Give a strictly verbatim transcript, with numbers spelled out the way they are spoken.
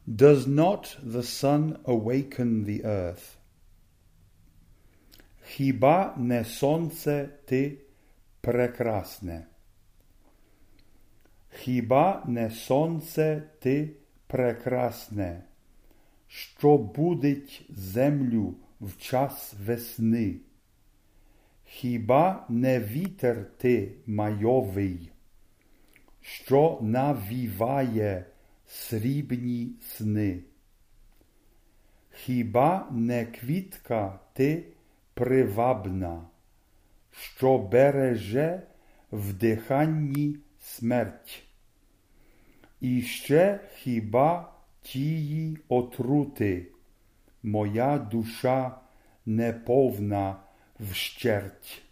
Does not the sun awaken the earth? Хіба не сонце ти прекрасне? Хіба не сонце ти прекрасне, що будить землю в час весни? Хіба не вітер ти майовий, що навіває срібні сни? Хіба не квітка ти привабна, що береже в диханні смерть? І ще хіба тії отрути моя душа не повна вщерть?